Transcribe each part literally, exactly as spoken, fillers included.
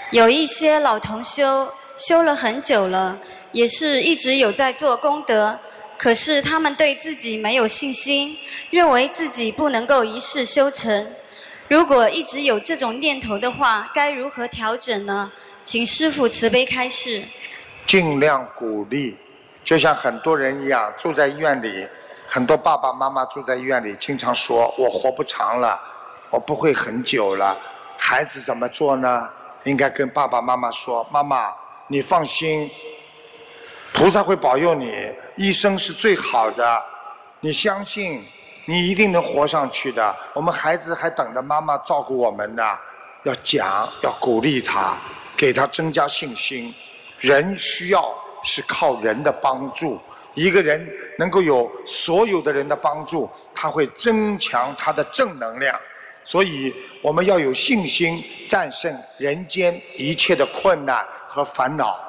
有一些老同修修了很久了，也是一直有在做功德，可是他们对自己没有信心，认为自己不能够一世修成。如果一直有这种念头的话，该如何调整呢？请师父慈悲开示。 尽量鼓励，就像很多人一样，住在医院里，很多爸爸妈妈住在医院里，经常说我活不长了，我不会很久了。孩子怎么做呢？应该跟爸爸妈妈说，妈妈你放心，菩萨会保佑你，医生是最好的，你相信你一定能活上去的，我们孩子还等着妈妈照顾我们呢。要讲，要鼓励他，给他增加信心。人需要是靠人的帮助，一个人能够有所有的人的帮助，他会增强他的正能量。所以我们要有信心，战胜人间一切的困难和烦恼。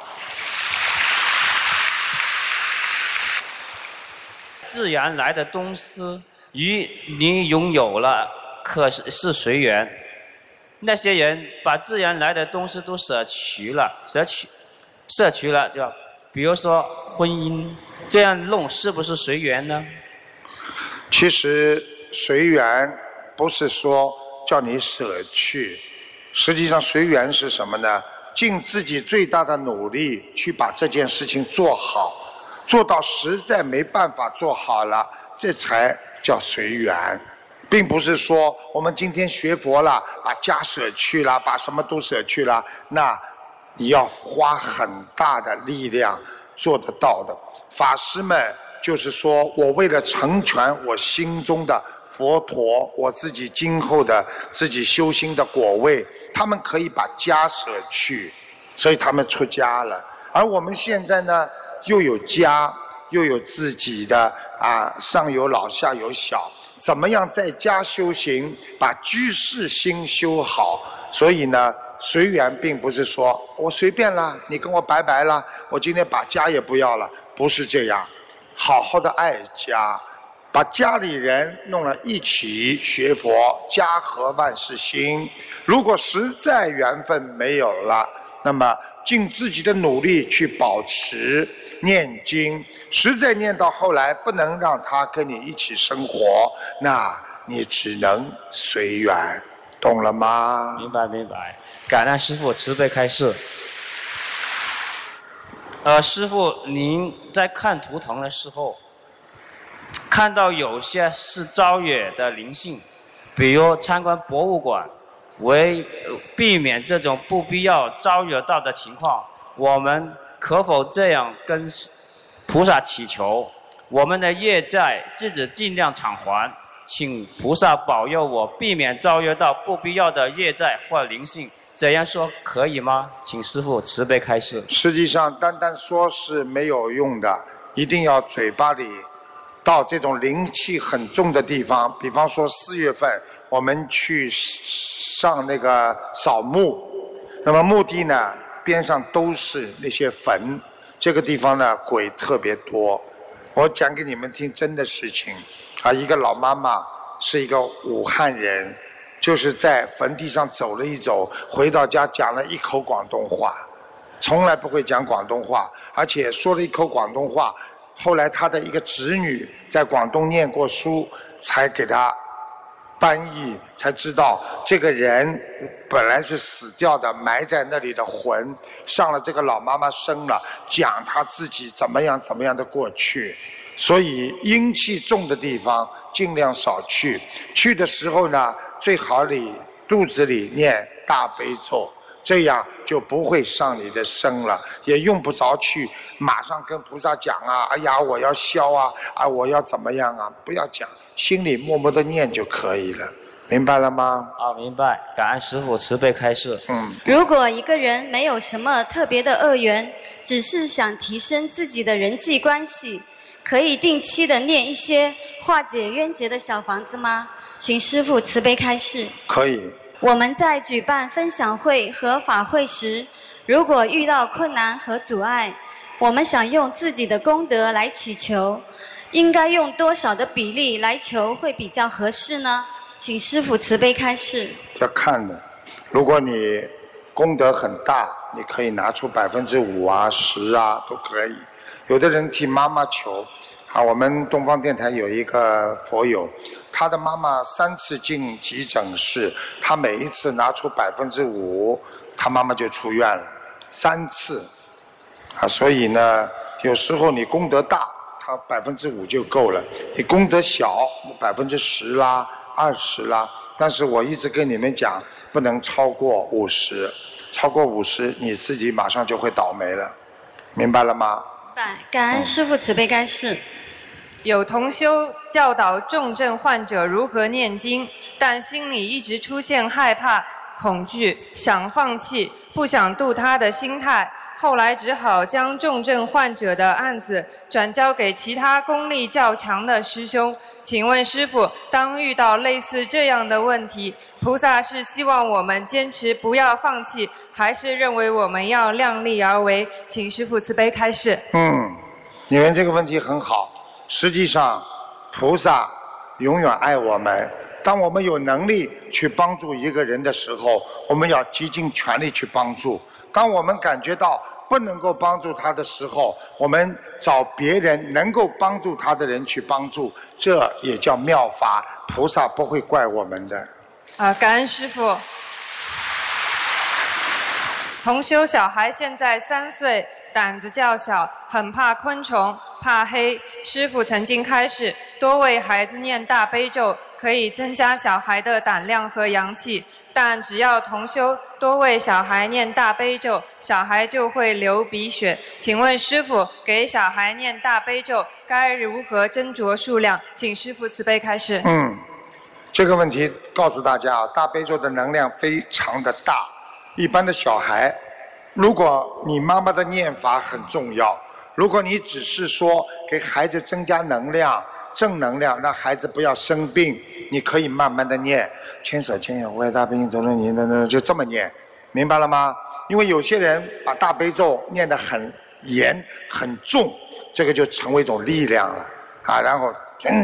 自然来的东西，与你拥有了，可是是随缘。那些人把自然来的东西都舍去了，舍去，舍去了，就比如说婚姻，这样弄是不是随缘呢？ 其实随缘不是说叫你舍去，实际上随缘是什么呢？尽自己最大的努力去把这件事情做好，做到实在没办法做好了，这才叫随缘。并不是说我们今天学佛了，把家舍去了，把什么都舍去了，那你要花很大的力量做得到的。法师们就是说我为了成全我心中的佛陀，我自己今后的自己修心的果位，他们可以把家舍去，所以他们出家了。而我们现在呢，又有家，又有自己的啊，上有老下有小，怎么样在家修行，把居士心修好？所以呢，随缘并不是说我随便啦，你跟我拜拜啦，我今天把家也不要了，不是这样。好好的爱家，把家里人弄了一起学佛，家和万事兴。如果实在缘分没有了，那么尽自己的努力去保持念经，实在念到后来不能让他跟你一起生活，那你只能随缘，懂了吗？ 明白明白，感恩师父慈悲开示。呃，师父，您在看图腾的时候，看到有些是招惹的灵性，比如参观博物馆，为避免这种不必要招惹到的情况，我们可否这样跟菩萨祈求，我们的业债自己尽量偿还，请菩萨保佑我避免招惹到不必要的业债或灵性，这样说可以吗？请师父慈悲开示。 实际上单单说是没有用的，一定要嘴巴里到这种灵气很重的地方，比方说四月份我们去上那个扫墓，那么墓地呢边上都是那些坟，这个地方呢鬼特别多。我讲给你们听真的事情啊，一个老妈妈是一个武汉人，就是在坟地上走了一走，回到家讲了一口广东话，从来不会讲广东话，而且说了一口广东话，后来他的一个侄女在广东念过书，才给他翻译，才知道这个人本来是死掉的，埋在那里的魂上了这个老妈妈身了，讲他自己怎么样怎么样的过去。所以阴气重的地方尽量少去，去的时候呢，最好你肚子里念大悲咒，这样就不会上你的身了，也用不着去马上跟菩萨讲啊，哎呀我要消啊，啊我要怎么样啊，不要讲，心里默默的念就可以了，明白了吗？ 啊，明白，感恩师父慈悲开示。 嗯， 如果一个人没有什么特别的恶缘，只是想提升自己的人际关系，可以定期的念一些化解冤结的小房子吗？请师父慈悲开示。 可以。 我们在举办分享会和法会时，如果遇到困难和阻碍，我们想用自己的功德来祈求，应该用多少的比例来求会比较合适呢？请师父慈悲开示。 要看的，如果你功德很大，你可以拿出百分之五啊、十啊都可以。有的人替妈妈求，啊，我们东方电台有一个佛友，他的妈妈三次进急诊室，他每一次拿出百分之五，他妈妈就出院了，三次。啊，所以呢，有时候你功德大，它百分之五就够了；你功德小，百分之十啦、二十啦。但是我一直跟你们讲，不能超过五十，超过五十你自己马上就会倒霉了，明白了吗？ 明白。感恩师父慈悲开示。 有同修教导重症患者如何念经，但心里一直出现害怕、恐惧、想放弃、不想度他的心态。后来只好将重症患者的案子转交给其他功力较强的师兄。请问师父，当遇到类似这样的问题，菩萨是希望我们坚持不要放弃，还是认为我们要量力而为？请师父慈悲开示。 嗯，你们这个问题很好。实际上，菩萨永远爱我们。当我们有能力去帮助一个人的时候，我们要极尽全力去帮助。当我们感觉到不能够帮助他的时候，我们找别人能够帮助他的人去帮助，这也叫妙法。菩萨不会怪我们的。 啊，感恩师父。同修小孩现在三岁，胆子较小，很怕昆虫，怕黑。师父曾经开示，多为孩子念大悲咒，可以增加小孩的胆量和阳气。但只要同修多为小孩念大悲咒，小孩就会流鼻血。请问师父，给小孩念大悲咒该如何斟酌数量？请师父慈悲开示。 嗯，这个问题告诉大家啊，大悲咒的能量非常的大。一般的小孩，如果你妈妈的念法很重要，如果你只是说给孩子增加能量、正能量，让孩子不要生病，你可以慢慢的念，千手千眼无碍大悲心，总你的就这么念，明白了吗？因为有些人把大悲咒念得很严很重，这个就成为一种力量了啊。然后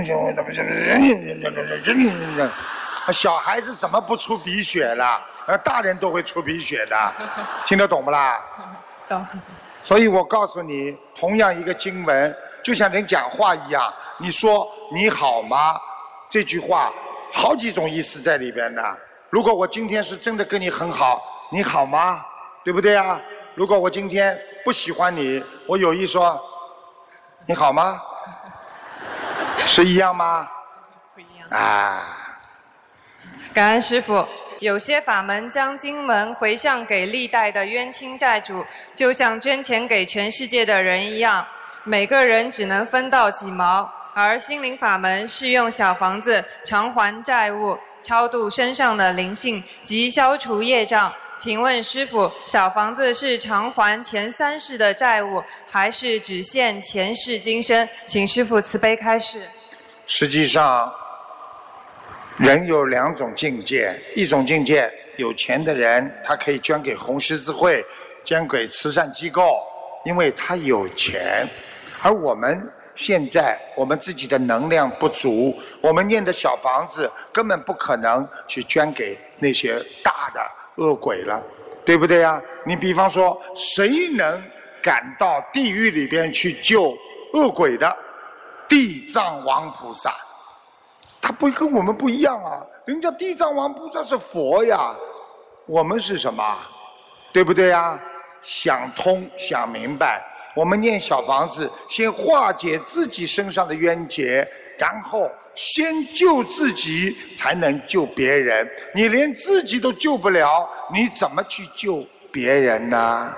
小孩子怎么不出鼻血了？而大人都会出鼻血的，听得懂不啦？ 懂。 所以我告诉你，同样一个经文，就像人讲话一样，你说你好吗？这句话好几种意思在里边呢。如果我今天是真的跟你很好，你好吗？对不对啊？如果我今天不喜欢你，我有意说你好吗？是一样吗？ 不一样。 啊。 感恩师父。有些法门将经文回向给历代的冤亲债主，就像捐钱给全世界的人一样，每个人只能分到几毛。而心灵法门是用小房子偿还债务，超度身上的灵性及消除业障。请问师父，小房子是偿还前三世的债务，还是只限前世今生？请师父慈悲开示。 实际上人有两种境界，一种境界，有钱的人他可以捐给红十字会，捐给慈善机构，因为他有钱。而我们现在我们自己的能量不足，我们念的小房子根本不可能去捐给那些大的恶鬼了，对不对啊？你比方说，谁能赶到地狱里边去救恶鬼的？地藏王菩萨。他不跟我们不一样啊，人家地藏王菩萨是佛呀，我们是什么？对不对呀？想通想明白，我们念小房子，先化解自己身上的冤结，然后先救自己，才能救别人。你连自己都救不了，你怎么去救别人呢？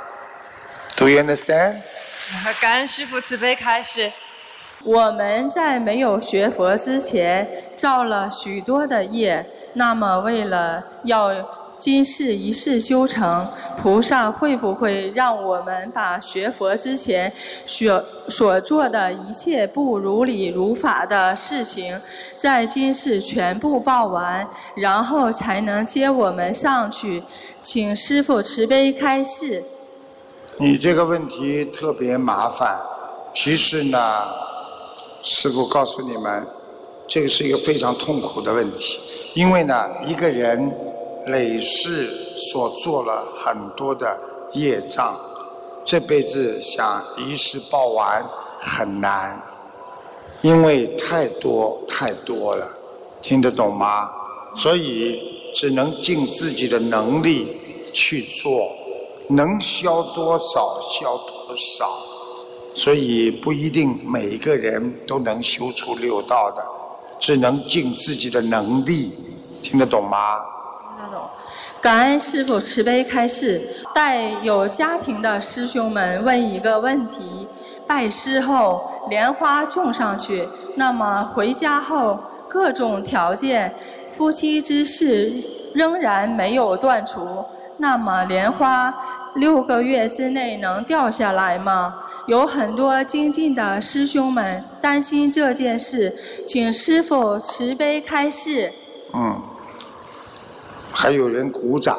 Do you understand？ 感恩师父慈悲开示。 我们在没有学佛之前造了许多的业，那么为了要今世一世修成，菩萨会不会让我们把学佛之前所所做的一切不如理如法的事情，在今世全部报完，然后才能接我们上去？请师父慈悲开示。 你这个问题特别麻烦，其实呢，师父告诉你们，这个是一个非常痛苦的问题。因为呢，一个人累世所做了很多的业障，这辈子想一世报完很难，因为太多太多了，听得懂吗？所以只能尽自己的能力去做，能消多少消多少，所以不一定每一个人都能修出六道的，只能尽自己的能力，听得懂吗？ 听得懂。感恩师父慈悲开示。带有家庭的师兄们问一个问题：拜师后莲花种上去，那么回家后各种条件，夫妻之事仍然没有断除，那么莲花六个月之内能掉下来吗？有很多精进的师兄们担心这件事，请师父慈悲开示。 嗯，还有人鼓掌，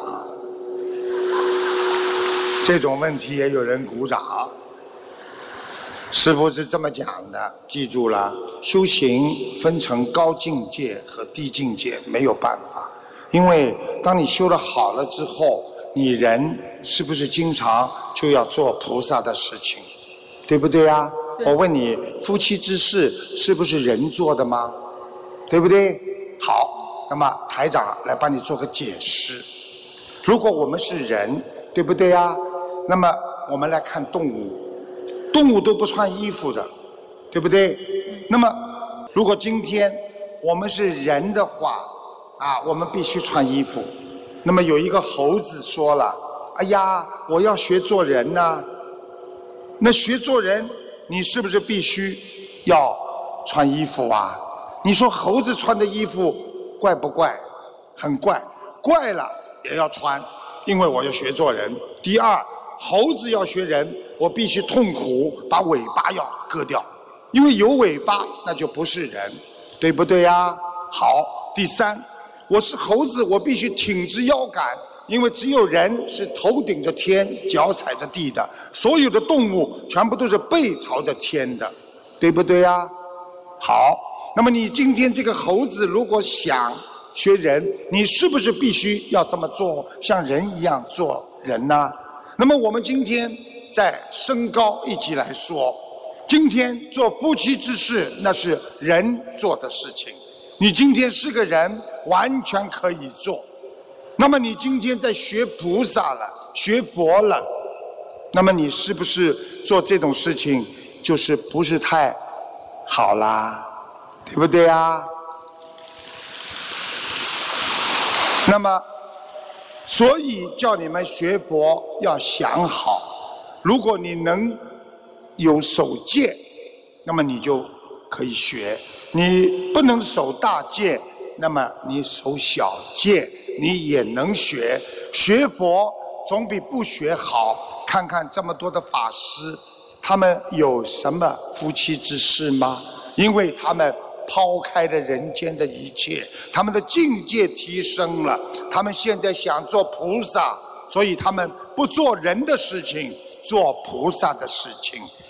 这种问题也有人鼓掌。师父是这么讲的，记住了，修行分成高境界和低境界，没有办法。因为当你修得好了之后，你人是不是经常就要做菩萨的事情，对不对啊？我问你，夫妻之事是不是人做的吗？对不对？好，那么台长来帮你做个解释。如果我们是人，对不对啊？那么我们来看动物，动物都不穿衣服的，对不对？那么如果今天我们是人的话，啊，我们必须穿衣服。那么有一个猴子说了：“哎呀，我要学做人呐。”那学做人，你是不是必须要穿衣服啊？你说猴子穿的衣服怪不怪？很怪，怪了也要穿，因为我要学做人。第二，猴子要学人，我必须痛苦，把尾巴要割掉，因为有尾巴那就不是人，对不对呀？好，第三，我是猴子，我必须挺直腰杆，因为只有人是头顶着天，脚踩着地的，所有的动物全部都是背朝着天的，对不对呀？好，那么你今天这个猴子如果想学人，你是不是必须要这么做，像人一样做人呢？那么我们今天在升高一级来说，今天做夫妻之事，那是人做的事情。你今天是个人，完全可以做。那么你今天在学菩萨了，学佛了，那么你是不是做这种事情就是不是太好啦？对不对啊？那么所以叫你们学佛要想好，如果你能有守戒，那么你就可以学；你不能守大戒，那么你守小戒，你也能学。学佛总比不学好。看看这么多的法师，他们有什么夫妻之事吗？因为他们抛开了人间的一切，他们的境界提升了，他们现在想做菩萨，所以他们不做人的事情，做菩萨的事情。